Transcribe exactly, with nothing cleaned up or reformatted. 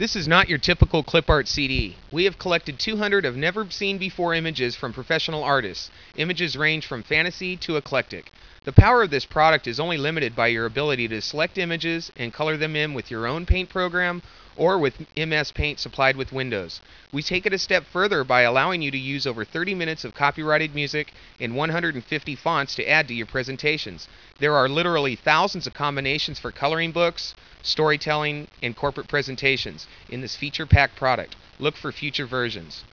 This is not your typical clip art C D. We have collected two hundred of never-seen-before images from professional artists. Images range from fantasy to eclectic. The power of this product is only limited by your ability to select images and color them in with your own paint program or with M S Paint supplied with Windows. We take it a step further by allowing you to use over thirty minutes of copyrighted music and one hundred fifty fonts to add to your presentations. There are literally thousands of combinations for coloring books, storytelling, and corporate presentations in this feature-packed product. Look for future versions.